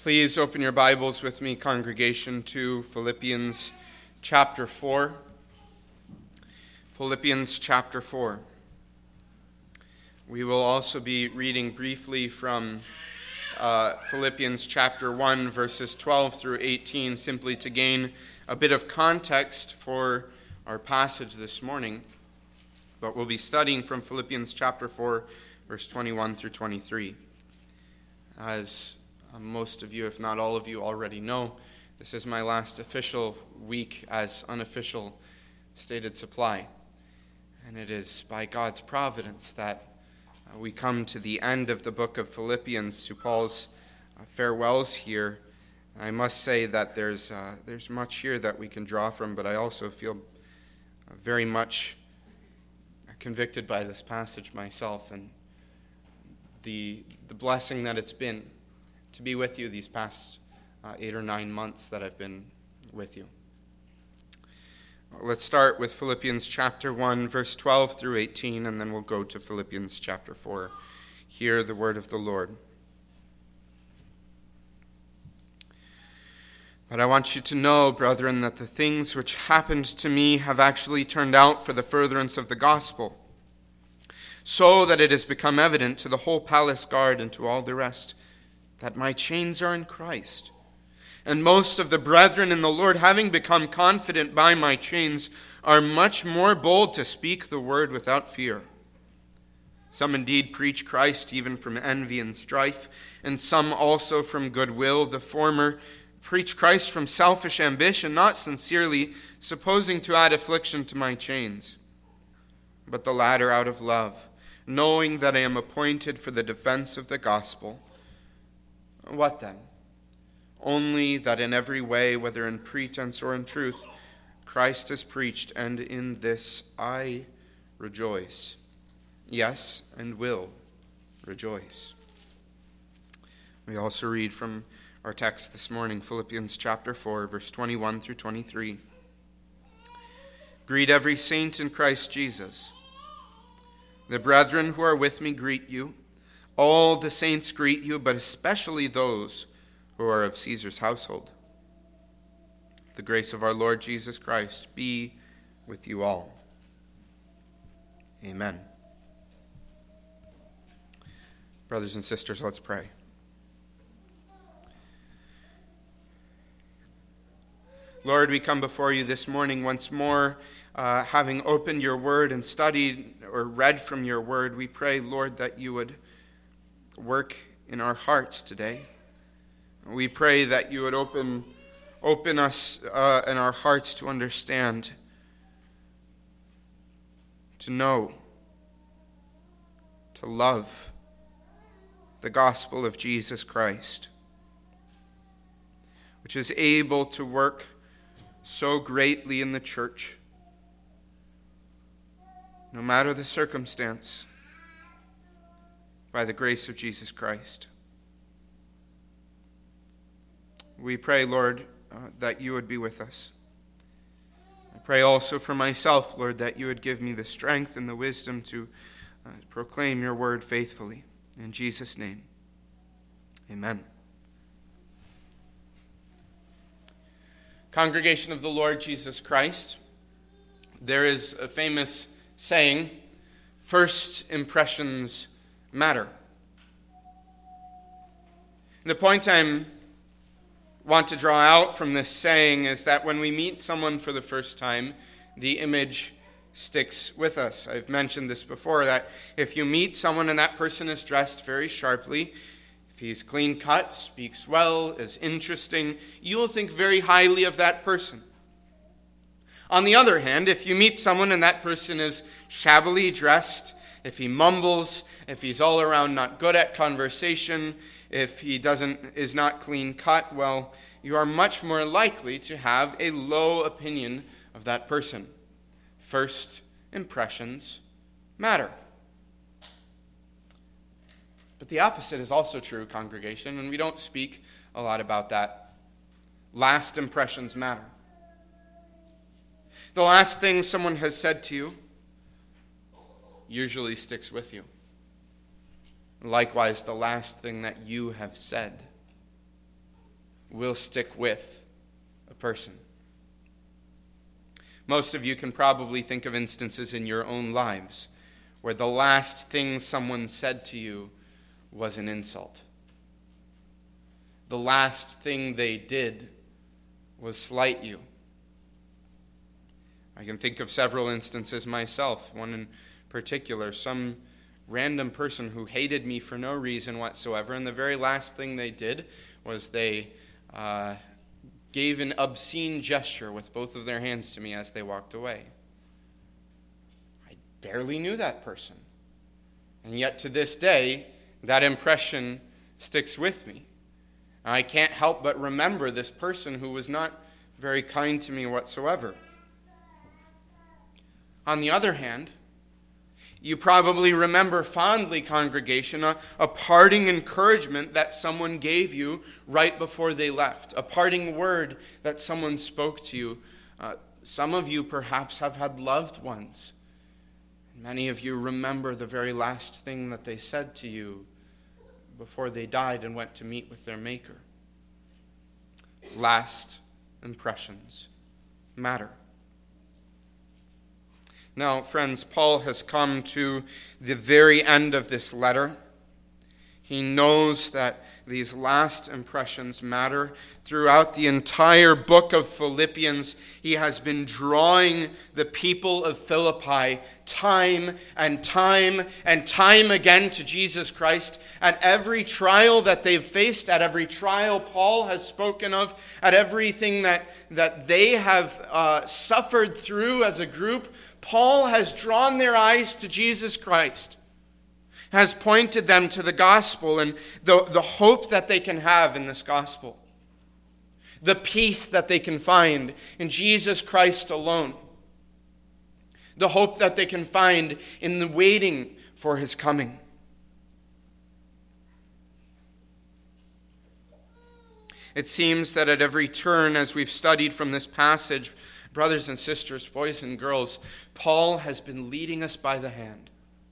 Please open your Bibles with me, congregation, to Philippians chapter 4. Philippians chapter 4. We will also be reading briefly from Philippians chapter 1, verses 12 through 18, simply to gain a bit of context for our passage this morning. But we'll be studying from Philippians chapter 4, verse 21 through 23. As most of you, if not all of you, already know, this is my last official week as unofficial stated supply. And it is by God's providence that we come to the end of the book of Philippians, to Paul's farewells here. I must say that there's much here that we can draw from, but I also feel very much convicted by this passage myself and the blessing that it's been to be with you these past 8 or 9 months that I've been with you. Let's start with Philippians chapter 1, verse 12 through 18, and then we'll go to Philippians chapter 4. Hear the word of the Lord. But I want you to know, brethren, that the things which happened to me have actually turned out for the furtherance of the gospel, so that it has become evident to the whole palace guard and to all the rest that my chains are in Christ. And most of the brethren in the Lord, having become confident by my chains, are much more bold to speak the word without fear. Some indeed preach Christ even from envy and strife, and some also from goodwill. The former preach Christ from selfish ambition, not sincerely, supposing to add affliction to my chains, but the latter out of love, knowing that I am appointed for the defense of the gospel. What then? Only that in every way, whether in pretense or in truth, Christ is preached, and in this I rejoice. Yes, and will rejoice. We also read from our text this morning, Philippians chapter 4, verse 21 through 23. Greet every saint in Christ Jesus. The brethren who are with me greet you. All the saints greet you, but especially those who are of Caesar's household. The grace of our Lord Jesus Christ be with you all. Amen. Brothers and sisters, let's pray. Lord, we come before you this morning once more, having opened your word and studied or read from your word. We pray, Lord, that you would work in our hearts today. We pray that you would open us in our hearts to understand, to know, to love the gospel of Jesus Christ, which is able to work so greatly in the church, no matter the circumstance, by the grace of Jesus Christ. We pray, Lord, that you would be with us. I pray also for myself, Lord, that you would give me the strength and the wisdom to proclaim your word faithfully. In Jesus' name, amen. Congregation of the Lord Jesus Christ, there is a famous saying, first impressions matter. The point I want to draw out from this saying is that when we meet someone for the first time, the image sticks with us. I've mentioned this before, that if you meet someone and that person is dressed very sharply, if he's clean cut, speaks well, is interesting, you will think very highly of that person. On the other hand, if you meet someone and that person is shabbily dressed, if he mumbles, if he's all around not good at conversation, if he is not clean cut, well, you are much more likely to have a low opinion of that person. First impressions matter. But the opposite is also true, congregation, and we don't speak a lot about that. Last impressions matter. The last thing someone has said to you usually sticks with you. Likewise, the last thing that you have said will stick with a person. Most of you can probably think of instances in your own lives where the last thing someone said to you was an insult. The last thing they did was slight you. I can think of several instances myself. One in particular, some random person who hated me for no reason whatsoever, and the very last thing they did was they gave an obscene gesture with both of their hands to me as they walked away. I barely knew that person. And yet to this day, that impression sticks with me. And I can't help but remember this person who was not very kind to me whatsoever. On the other hand, you probably remember fondly, congregation, a parting encouragement that someone gave you right before they left, a parting word that someone spoke to you. Some of you perhaps have had loved ones. Many of you remember the very last thing that they said to you before they died and went to meet with their Maker. Last impressions matter. Now, friends, Paul has come to the very end of this letter. He knows that these last impressions matter. Throughout the entire book of Philippians, he has been drawing the people of Philippi time and time and time again to Jesus Christ. At every trial that they've faced, at every trial Paul has spoken of, at everything that they have suffered through as a group, Paul has drawn their eyes to Jesus Christ, has pointed them to the gospel and the hope that they can have in this gospel, the peace that they can find in Jesus Christ alone, the hope that they can find in the waiting for his coming. It seems that at every turn, as we've studied from this passage, brothers and sisters, boys and girls, Paul has been leading us by the hand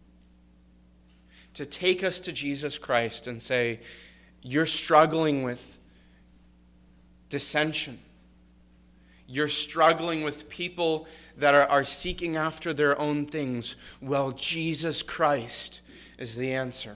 to take us to Jesus Christ and say, you're struggling with dissension. You're struggling with people that are seeking after their own things. Well, Jesus Christ is the answer.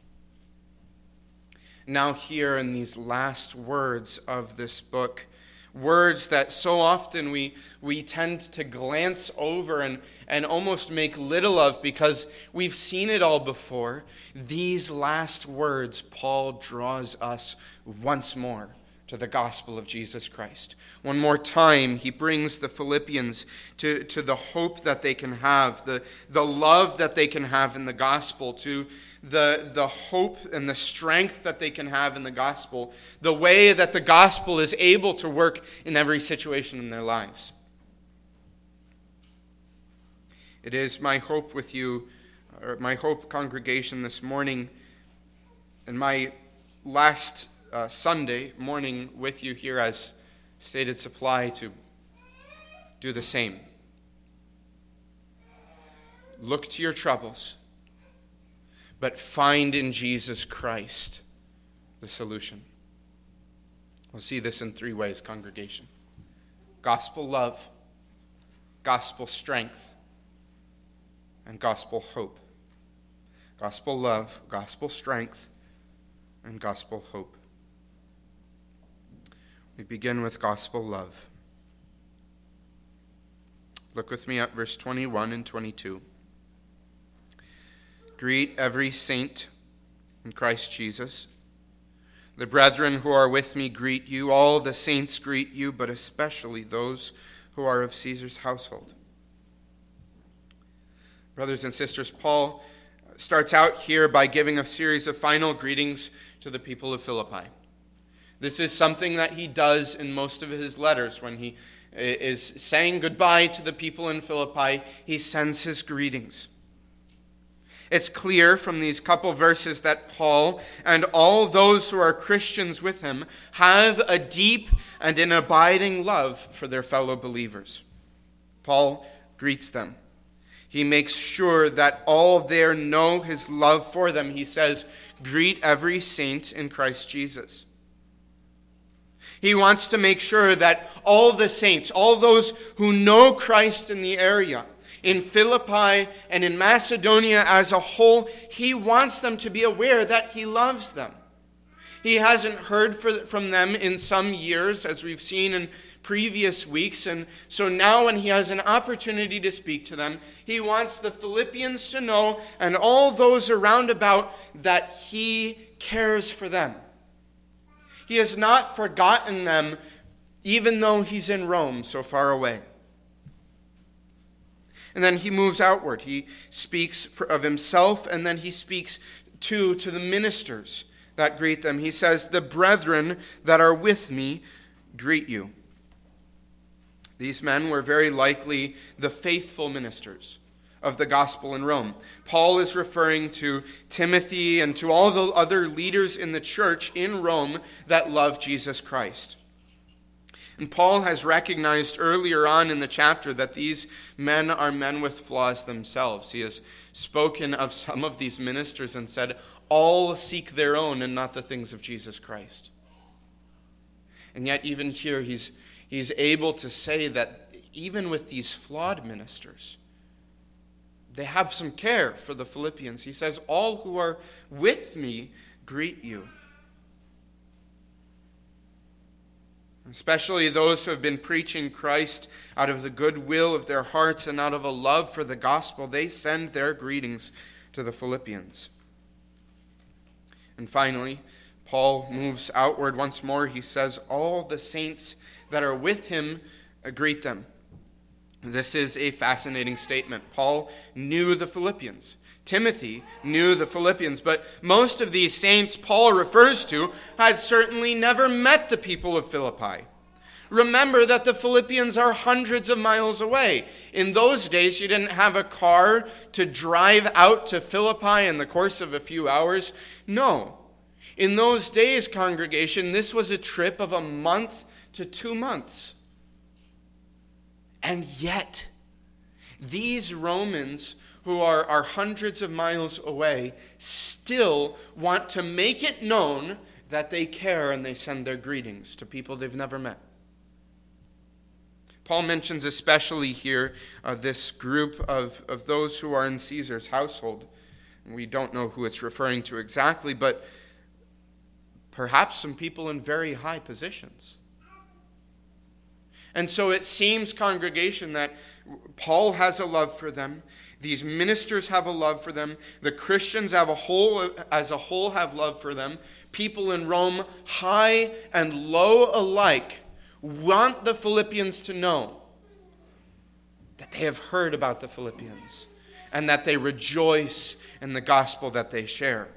Now here in these last words of this book, words that so often we tend to glance over and almost make little of because we've seen it all before. These last words, Paul draws us once more to the gospel of Jesus Christ. One more time, he brings the Philippians to the hope that they can have, the love that they can have in the gospel, to the hope and the strength that they can have in the gospel, the way that the gospel is able to work in every situation in their lives. It is my hope with you, or my hope, congregation, this morning, and my last Sunday morning with you here as Stated Supply, to do the same. Look to your troubles, but find in Jesus Christ the solution. We'll see this in three ways, congregation: gospel love, gospel strength, and gospel hope. Gospel love, gospel strength, and gospel hope. We begin with gospel love. Look with me at verse 21 and 22. Greet every saint in Christ Jesus. The brethren who are with me greet you. All the saints greet you, but especially those who are of Caesar's household. Brothers and sisters, Paul starts out here by giving a series of final greetings to the people of Philippi. This is something that he does in most of his letters. When he is saying goodbye to the people in Philippi, he sends his greetings. It's clear from these couple verses that Paul and all those who are Christians with him have a deep and an abiding love for their fellow believers. Paul greets them. He makes sure that all there know his love for them. He says, greet every saint in Christ Jesus. He wants to make sure that all the saints, all those who know Christ in the area, in Philippi and in Macedonia as a whole, he wants them to be aware that he loves them. He hasn't heard from them in some years, as we've seen in previous weeks, and so now when he has an opportunity to speak to them, he wants the Philippians to know, and all those around about, that he cares for them. He has not forgotten them, even though he's in Rome, so far away. And then he moves outward. He speaks of himself, and then he speaks to the ministers that greet them. He says, "The brethren that are with me greet you." These men were very likely the faithful ministers of the gospel in Rome. Paul is referring to Timothy and to all the other leaders in the church in Rome that love Jesus Christ. And Paul has recognized earlier on in the chapter that these men are men with flaws themselves. He has spoken of some of these ministers and said, all seek their own and not the things of Jesus Christ. And yet even here he's able to say that even with these flawed ministers, they have some care for the Philippians. He says, all who are with me greet you. Especially those who have been preaching Christ out of the goodwill of their hearts and out of a love for the gospel, they send their greetings to the Philippians. And finally, Paul moves outward once more. He says, all the saints that are with him greet them. This is a fascinating statement. Paul knew the Philippians. Timothy knew the Philippians, but most of these saints Paul refers to had certainly never met the people of Philippi. Remember that the Philippians are hundreds of miles away. In those days, you didn't have a car to drive out to Philippi in the course of a few hours. No. In those days, congregation, this was a trip of a month to 2 months. And yet, these Romans who are hundreds of miles away still want to make it known that they care and they send their greetings to people they've never met. Paul mentions especially here this group of those who are in Caesar's household. We don't know who it's referring to exactly, but perhaps some people in very high positions. And so it seems, congregation, that Paul has a love for them. These ministers have a love for them. The Christians as a whole have love for them. People in Rome, high and low alike, want the Philippians to know that they have heard about the Philippians and that they rejoice in the gospel that they share.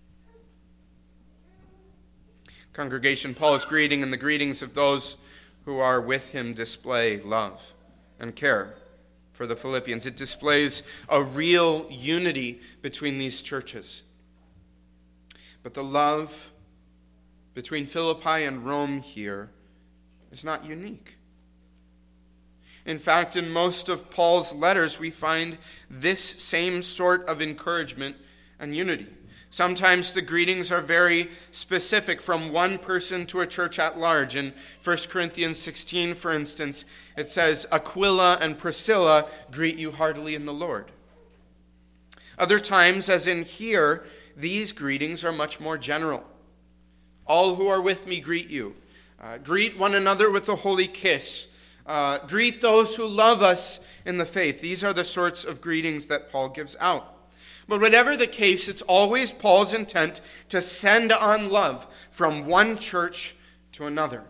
Congregation, Paul's greeting and the greetings of those who are with him display love and care for the Philippians. It displays a real unity between these churches. But the love between Philippi and Rome here is not unique. In fact, in most of Paul's letters, we find this same sort of encouragement and unity. Sometimes the greetings are very specific from one person to a church at large. In 1 Corinthians 16, for instance, it says, Aquila and Priscilla greet you heartily in the Lord. Other times, as in here, these greetings are much more general. All who are with me greet you. Greet one another with a holy kiss. Greet those who love us in the faith. These are the sorts of greetings that Paul gives out. But whatever the case, it's always Paul's intent to send on love from one church to another.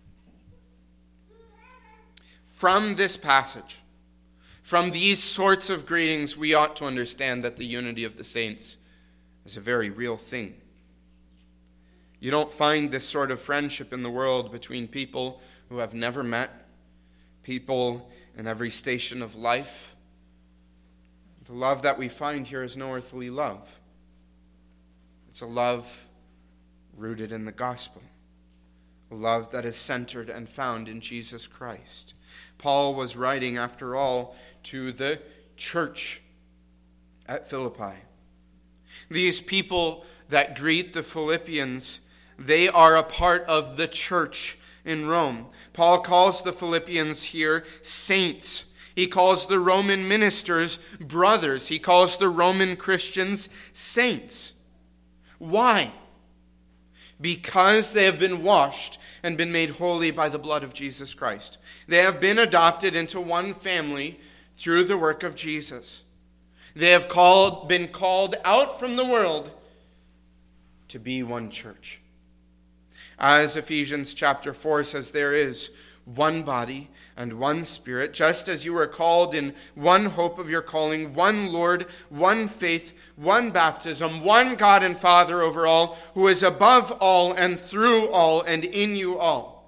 From this passage, from these sorts of greetings, we ought to understand that the unity of the saints is a very real thing. You don't find this sort of friendship in the world between people who have never met, people in every station of life. The love that we find here is no earthly love. It's a love rooted in the gospel. A love that is centered and found in Jesus Christ. Paul was writing, after all, to the church at Philippi. These people that greet the Philippians, they are a part of the church in Rome. Paul calls the Philippians here saints. He calls the Roman ministers brothers. He calls the Roman Christians saints. Why? Because they have been washed and been made holy by the blood of Jesus Christ. They have been adopted into one family through the work of Jesus. They have been called out from the world to be one church. As Ephesians chapter 4 says, there is one body and one Spirit, just as you were called in one hope of your calling, one Lord, one faith, one baptism, one God and Father over all, who is above all and through all and in you all.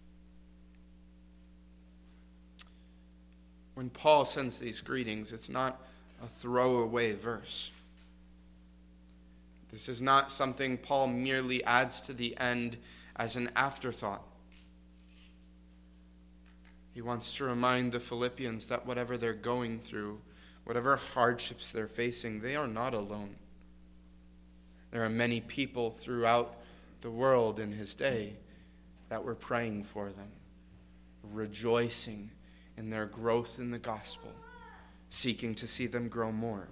When Paul sends these greetings, it's not a throwaway verse. This is not something Paul merely adds to the end as an afterthought. He wants to remind the Philippians that whatever they're going through, whatever hardships they're facing, they are not alone. There are many people throughout the world in his day that were praying for them, rejoicing in their growth in the gospel, seeking to see them grow more.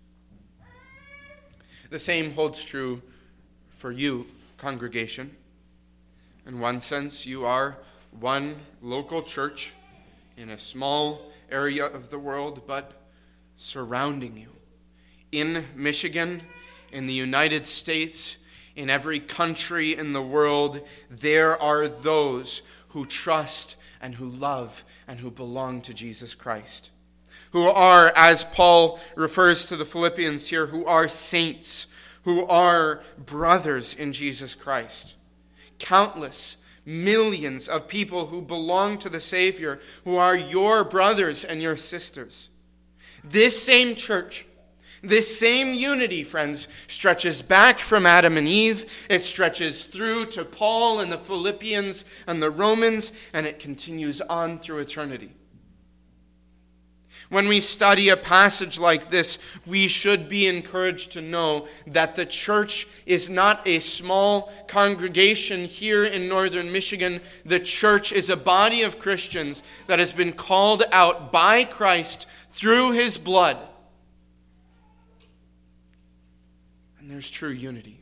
The same holds true for you, congregation. In one sense, you are one local church in a small area of the world, but surrounding you. In Michigan, in the United States, in every country in the world, there are those who trust and who love and who belong to Jesus Christ. Who are, as Paul refers to the Philippians here, who are saints, who are brothers in Jesus Christ. Countless, millions of people who belong to the Savior, who are your brothers and your sisters. This same church, this same unity, friends, stretches back from Adam and Eve. It stretches through to Paul and the Philippians and the Romans, and it continues on through eternity. When we study a passage like this, we should be encouraged to know that the church is not a small congregation here in northern Michigan. The church is a body of Christians that has been called out by Christ through his blood. And there's true unity.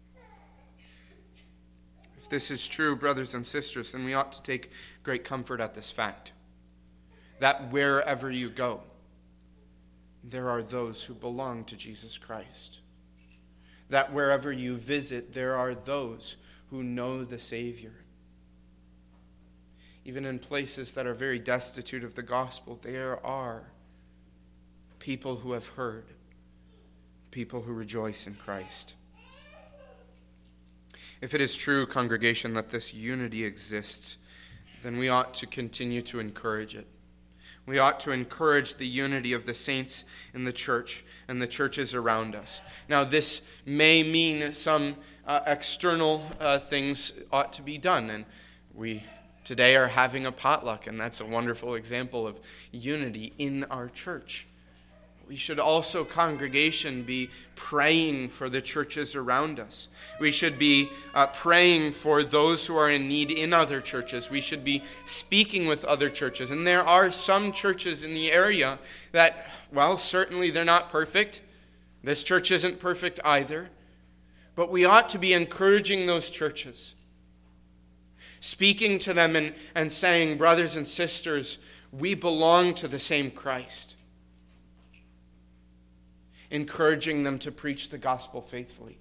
If this is true, brothers and sisters, then we ought to take great comfort at this fact. That wherever you go, there are those who belong to Jesus Christ. That wherever you visit, there are those who know the Savior. Even in places that are very destitute of the gospel, there are people who have heard, people who rejoice in Christ. If it is true, congregation, that this unity exists, then we ought to continue to encourage it. We ought to encourage the unity of the saints in the church and the churches around us. Now, this may mean some external things ought to be done. And we today are having a potluck, and that's a wonderful example of unity in our church. We should also, congregation, be praying for the churches around us. We should be praying for those who are in need in other churches. We should be speaking with other churches. And there are some churches in the area that, well, certainly they're not perfect. This church isn't perfect either. But we ought to be encouraging those churches, speaking to them and saying, brothers and sisters, we belong to the same Christ. Encouraging them to preach the gospel faithfully.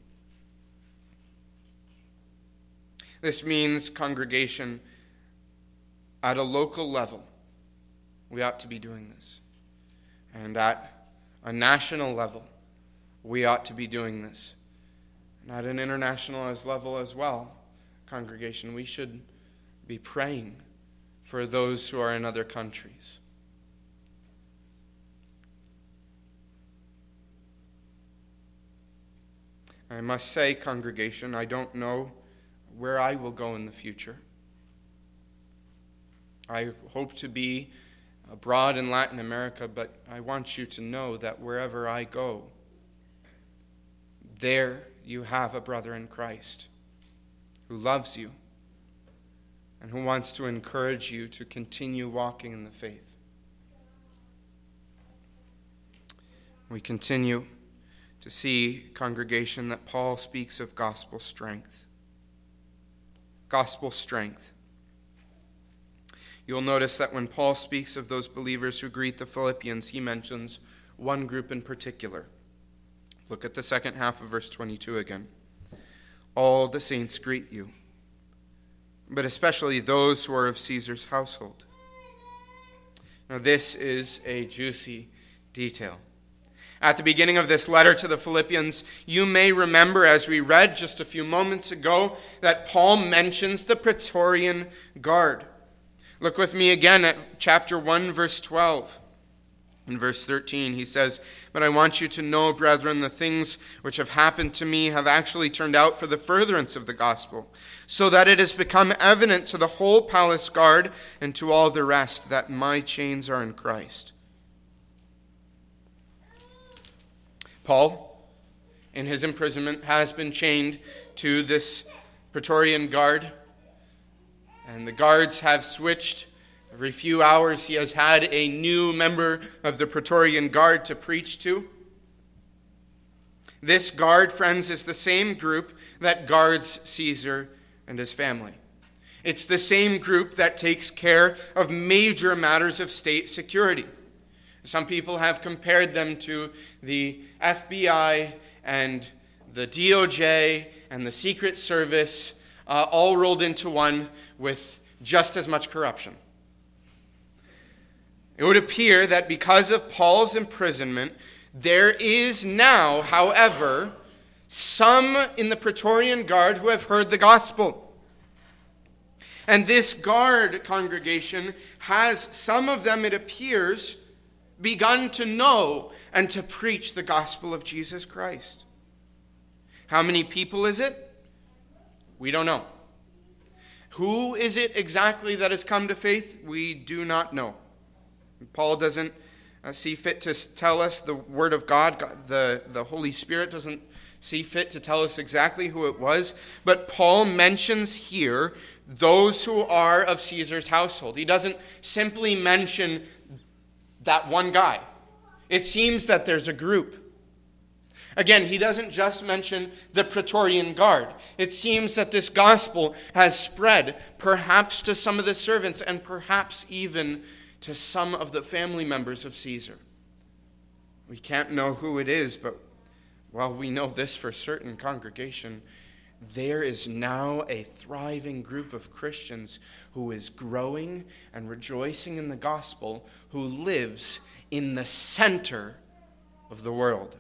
This means, congregation, at a local level, we ought to be doing this. And at a national level, we ought to be doing this. And at an international level as well, congregation, we should be praying for those who are in other countries. I must say, congregation, I don't know where I will go in the future. I hope to be abroad in Latin America, but I want you to know that wherever I go, there you have a brother in Christ who loves you and who wants to encourage you to continue walking in the faith. We continue to see, congregation, that Paul speaks of gospel strength. Gospel strength. You'll notice that when Paul speaks of those believers who greet the Philippians, he mentions one group in particular. Look at the second half of verse 22 again. All the saints greet you, but especially those who are of Caesar's household. Now this is a juicy detail. At the beginning of this letter to the Philippians, you may remember, as we read just a few moments ago, that Paul mentions the Praetorian Guard. Look with me again at chapter 1, verse 12. In verse 13, he says, "But I want you to know, brethren, the things which have happened to me have actually turned out for the furtherance of the gospel, so that it has become evident to the whole palace guard and to all the rest that my chains are in Christ." Paul, in his imprisonment, has been chained to this Praetorian Guard, and the guards have switched. Every few hours he has had a new member of the Praetorian Guard to preach to. This guard, friends, is the same group that guards Caesar and his family. It's the same group that takes care of major matters of state security. Some people have compared them to the FBI and the DOJ and the Secret Service, all rolled into one with just as much corruption. It would appear that because of Paul's imprisonment, there is now, however, some in the Praetorian Guard who have heard the gospel. And this guard congregation has, some of them, it appears, begun to know and to preach the gospel of Jesus Christ. How many people is it? We don't know. Who is it exactly that has come to faith? We do not know. Paul doesn't see fit to tell us the Word of God. The Holy Spirit doesn't see fit to tell us exactly who it was. But Paul mentions here those who are of Caesar's household. He doesn't simply mention that one guy. It seems that there's a group. Again, he doesn't just mention the Praetorian Guard. It seems that this gospel has spread, perhaps to some of the servants and perhaps even to some of the family members of Caesar. We can't know who it is, but while we know this for certain, congregation, there is now a thriving group of Christians who is growing and rejoicing in the gospel, who lives in the center of the world.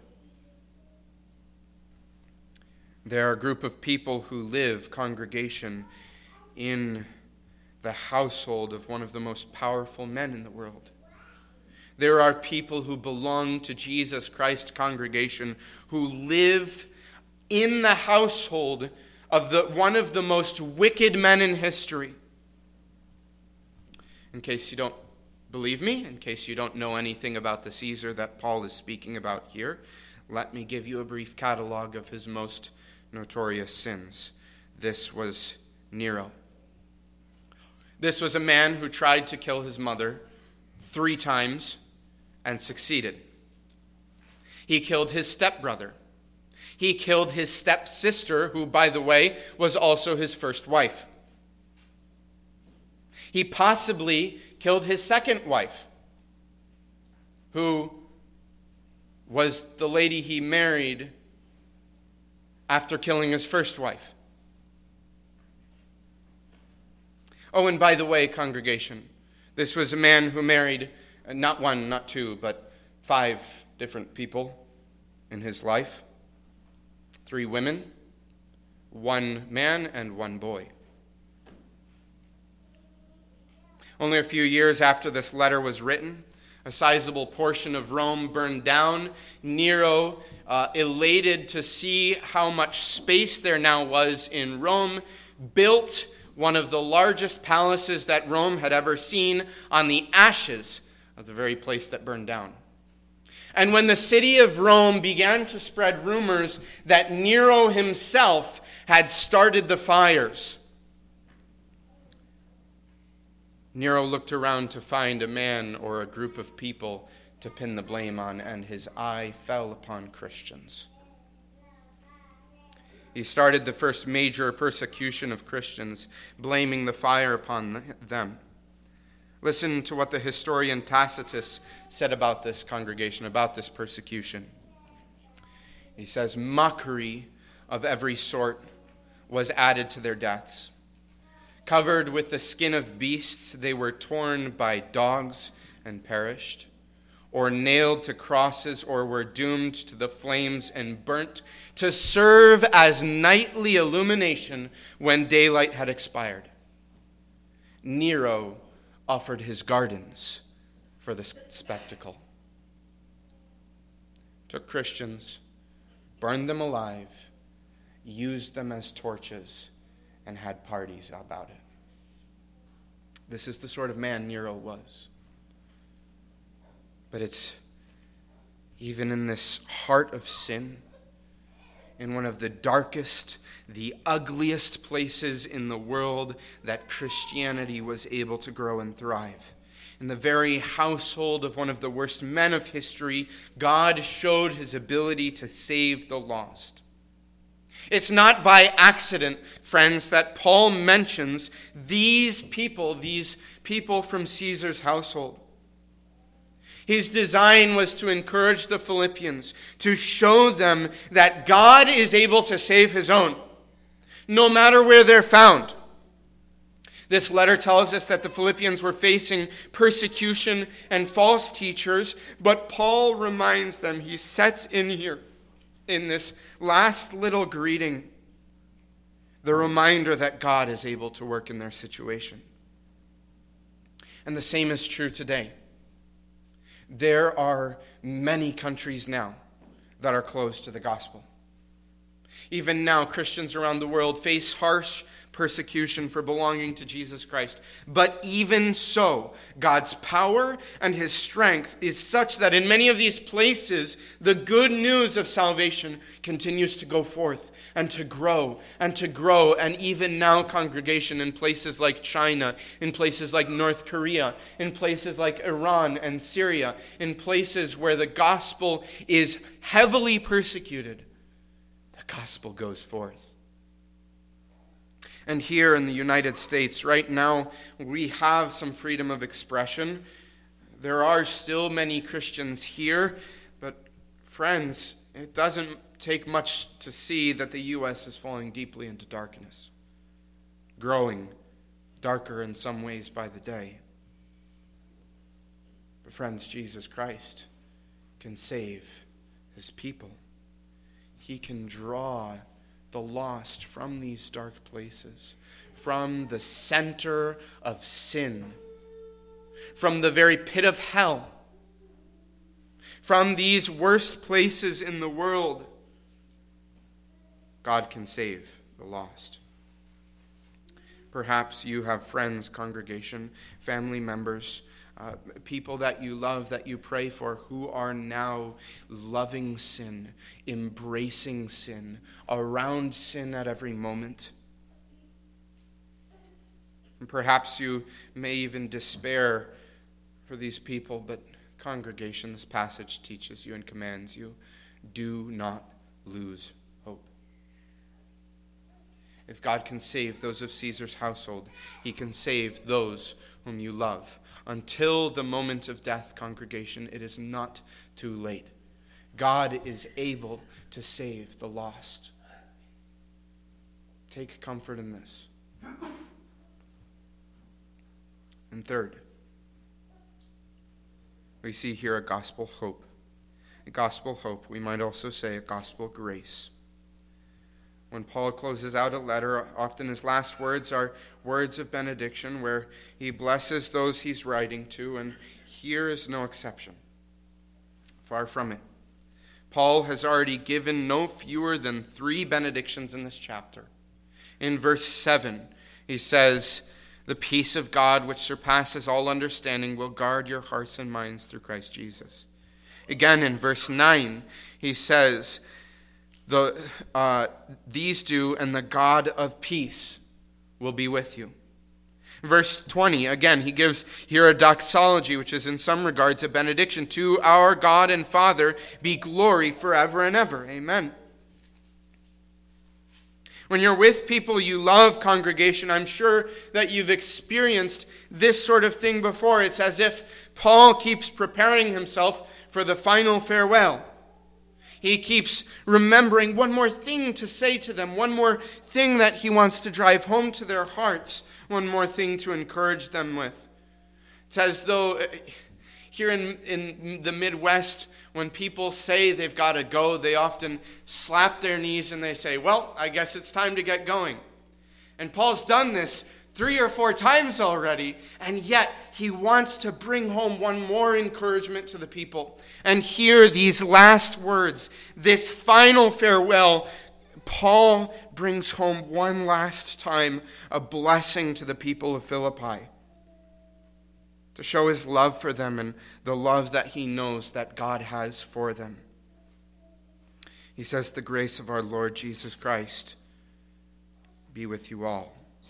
There are a group of people who live, congregation, in the household of one of the most powerful men in the world. There are people who belong to Jesus Christ, congregation, who live in the household of one of the most wicked men in history. In case you don't believe me, in case you don't know anything about the Caesar that Paul is speaking about here, let me give you a brief catalog of his most notorious sins. This was Nero. This was a man who tried to kill his mother 3 times and succeeded. He killed his stepbrother. He killed his stepsister, who, by the way, was also his first wife. He possibly killed his second wife, who was the lady he married after killing his first wife. Oh, and by the way, congregation, this was a man who married not 1, not 2, but 5 different people in his life. 3 women, 1 man, and 1 boy. Only a few years after this letter was written, a sizable portion of Rome burned down. Nero, elated to see how much space there now was in Rome, built one of the largest palaces that Rome had ever seen on the ashes of the very place that burned down. And when the city of Rome began to spread rumors that Nero himself had started the fires, Nero looked around to find a man or a group of people to pin the blame on, and his eye fell upon Christians. He started the first major persecution of Christians, blaming the fire upon them. Listen to what the historian Tacitus said about this congregation, about this persecution. He says, "Mockery of every sort was added to their deaths. Covered with the skin of beasts, they were torn by dogs and perished, or nailed to crosses, or were doomed to the flames and burnt to serve as nightly illumination when daylight had expired. Nero offered his gardens for the spectacle. Took Christians, burned them alive, used them as torches, and had parties about it." This is the sort of man Nero was. But it's even in this heart of sin, in one of the darkest, the ugliest places in the world, that Christianity was able to grow and thrive. In the very household of one of the worst men of history, God showed his ability to save the lost. It's not by accident, friends, that Paul mentions these people from Caesar's household. His design was to encourage the Philippians, to show them that God is able to save his own, no matter where they're found. This letter tells us that the Philippians were facing persecution and false teachers, but Paul reminds them, he sets in here, in this last little greeting, the reminder that God is able to work in their situation. And the same is true today. There are many countries now that are closed to the gospel. Even now, Christians around the world face harsh persecution for belonging to Jesus Christ. But even so, God's power and his strength is such that in many of these places, the good news of salvation continues to go forth and to grow and to grow. And even now, congregation, in places like China, in places like North Korea, in places like Iran and Syria, in places where the gospel is heavily persecuted, the gospel goes forth. And here in the United States, right now, we have some freedom of expression. There are still many Christians here, but friends, it doesn't take much to see that the U.S. is falling deeply into darkness, growing darker in some ways by the day. But friends, Jesus Christ can save his people. He can draw the lost from these dark places, from the center of sin, from the very pit of hell, from these worst places in the world. God can save the lost. Perhaps you have friends, congregation, family members, people that you love, that you pray for, who are now loving sin, embracing sin, around sin at every moment. And perhaps you may even despair for these people, but congregation, this passage teaches you and commands you, do not lose hope. If God can save those of Caesar's household, he can save those whom you love. Until the moment of death, congregation, it is not too late. God is able to save the lost. Take comfort in this. And third, we see here a gospel hope. A gospel hope, we might also say a gospel grace. When Paul closes out a letter, often his last words are words of benediction where he blesses those he's writing to, and here is no exception. Far from it. Paul has already given no fewer than 3 benedictions in this chapter. In verse 7, he says, "The peace of God, which surpasses all understanding, will guard your hearts and minds through Christ Jesus." Again, in verse 9, he says, "These do, and the God of peace will be with you." Verse 20, again, he gives here a doxology, which is in some regards a benediction. To our God and Father be glory forever and ever. Amen. When you're with people you love, congregation, I'm sure that you've experienced this sort of thing before. It's as if Paul keeps preparing himself for the final farewell. He keeps remembering one more thing to say to them, one more thing that he wants to drive home to their hearts, one more thing to encourage them with. It's as though here in the Midwest, when people say they've got to go, they often slap their knees and they say, well, I guess it's time to get going. And Paul's done this 3 or 4 times already, and yet he wants to bring home one more encouragement to the people. And here, these last words, this final farewell, Paul brings home one last time a blessing to the people of Philippi, to show his love for them and the love that he knows that God has for them. He says, the grace of our Lord Jesus Christ be with you all.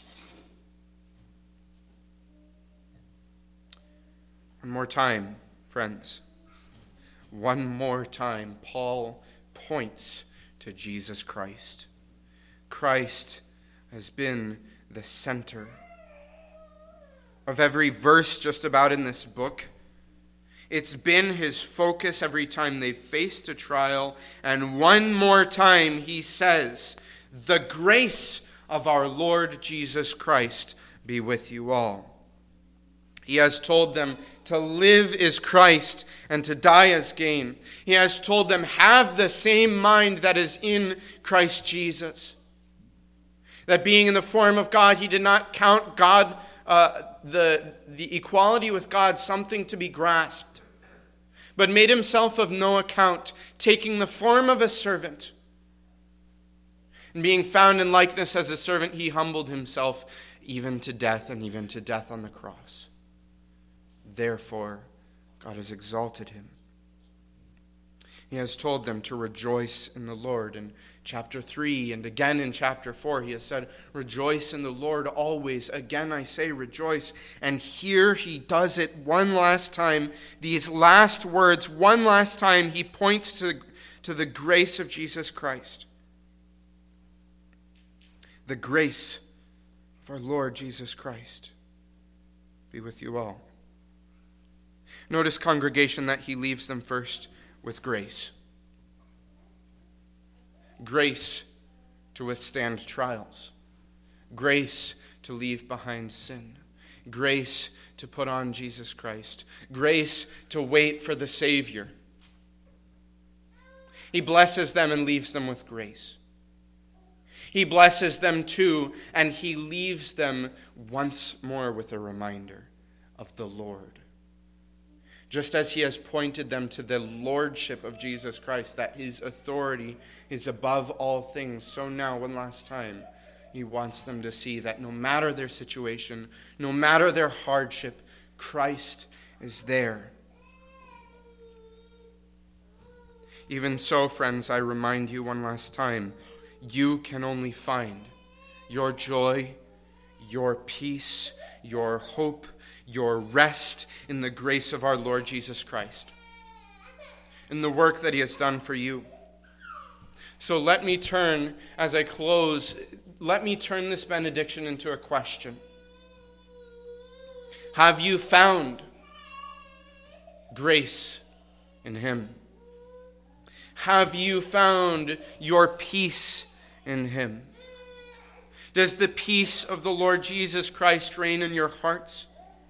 One more time, friends. One more time, Paul points to Jesus Christ. Christ has been the center of every verse just about in this book. It's been his focus every time they've faced a trial. And one more time he says, the grace of our Lord Jesus Christ be with you all. He has told them to live is Christ and to die is gain. He has told them, have the same mind that is in Christ Jesus. That being in the form of God, he did not count God, the equality with God, something to be grasped, but made himself of no account, taking the form of a servant. And being found in likeness as a servant, he humbled himself even to death, and even to death on the cross. Therefore, God has exalted him. He has told them to rejoice in the Lord. In chapter 3 and again in chapter 4, he has said, rejoice in the Lord always. Again, I say rejoice. And here he does it one last time. These last words, one last time, he points to the grace of Jesus Christ. The grace of our Lord Jesus Christ be with you all. Notice, congregation, that he leaves them first with grace. Grace to withstand trials. Grace to leave behind sin. Grace to put on Jesus Christ. Grace to wait for the Savior. He blesses them and leaves them with grace. He blesses them too, and he leaves them once more with a reminder of the Lord. Just as he has pointed them to the lordship of Jesus Christ, that his authority is above all things, so now, one last time, he wants them to see that no matter their situation, no matter their hardship, Christ is there. Even so, friends, I remind you one last time, you can only find your joy, your peace, your hope, your rest in the grace of our Lord Jesus Christ, in the work that he has done for you. So let me turn, as I close, let me turn this benediction into a question. Have you found grace in him? Have you found your peace in him? Does the peace of the Lord Jesus Christ reign in your hearts?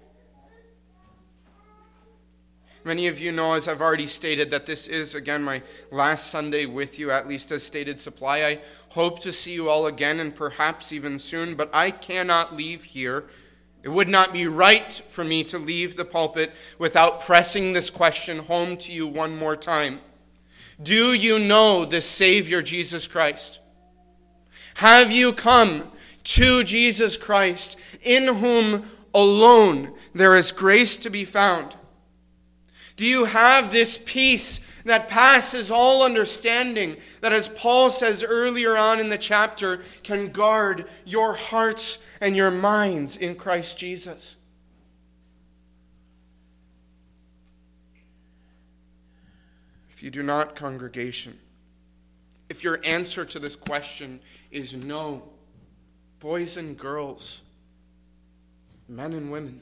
Many of you know, as I've already stated, that this is, again, my last Sunday with you, at least as stated supply. I hope to see you all again, and perhaps even soon, but I cannot leave here. It would not be right for me to leave the pulpit without pressing this question home to you one more time. Do you know the Savior, Jesus Christ? Have you come to Jesus Christ, in whom alone there is grace to be found? Do you have this peace that passes all understanding, that, as Paul says earlier on in the chapter, can guard your hearts and your minds in Christ Jesus. If you do not, congregation, if your answer to this question is no, boys and girls, men and women,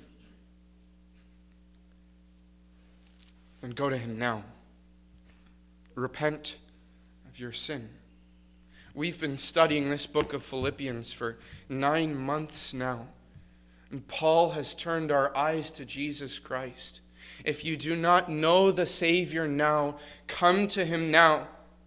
then go to him now. Repent of your sin. We've been studying this book of Philippians for 9 months now, and Paul has turned our eyes to Jesus Christ. If you do not know the Savior now, come to him now.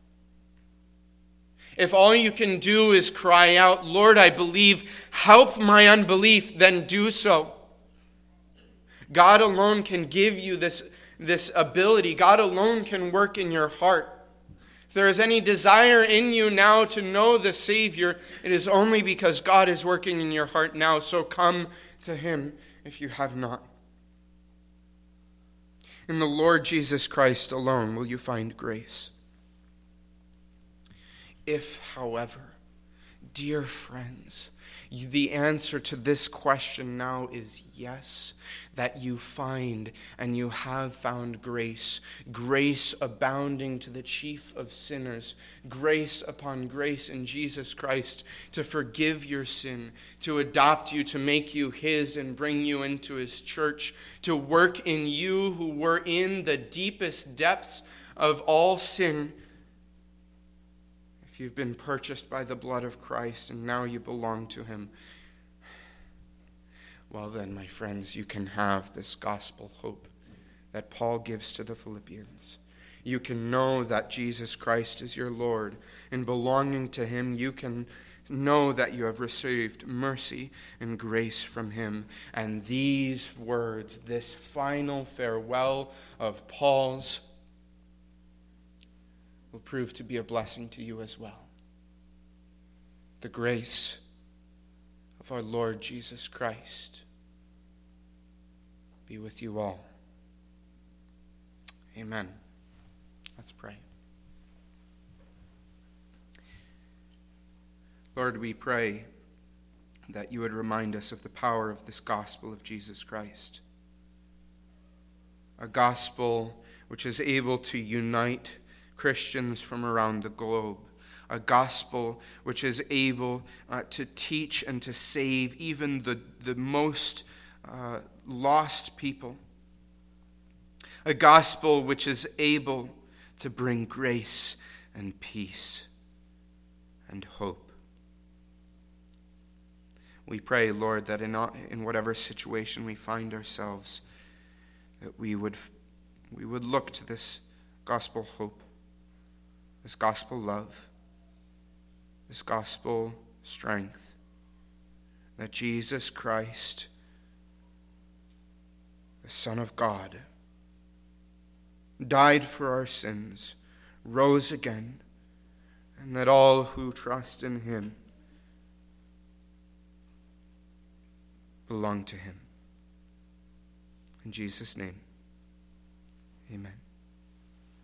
If all you can do is cry out, Lord, I believe, help my unbelief, then do so. God alone can give you this ability. God alone can work in your heart. If there is any desire in you now to know the Savior, it is only because God is working in your heart now. So come to him if you have not. In the Lord Jesus Christ alone will you find grace. If, however, dear friends, the answer to this question now is yes, that you find and you have found grace, grace abounding to the chief of sinners, grace upon grace in Jesus Christ to forgive your sin, to adopt you, to make you his and bring you into his church, to work in you who were in the deepest depths of all sin. If you've been purchased by the blood of Christ and now you belong to him, well then, my friends, you can have this gospel hope that Paul gives to the Philippians. You can know that Jesus Christ is your Lord. In belonging to him, you can know that you have received mercy and grace from him. And these words, this final farewell of Paul's, will prove to be a blessing to you as well. The grace of our Lord Jesus Christ be with you all. Amen. Let's pray. Lord, we pray that you would remind us of the power of this gospel of Jesus Christ, a gospel which is able to unite Christians from around the globe, a gospel which is able to teach and to save even the most lost people, a gospel which is able to bring grace and peace and hope. We pray, Lord, that in whatever situation we find ourselves, that we would look to this gospel hope, this gospel love, this gospel strength, that Jesus Christ, the Son of God, died for our sins, rose again, and that all who trust in him belong to him. In Jesus' name, amen.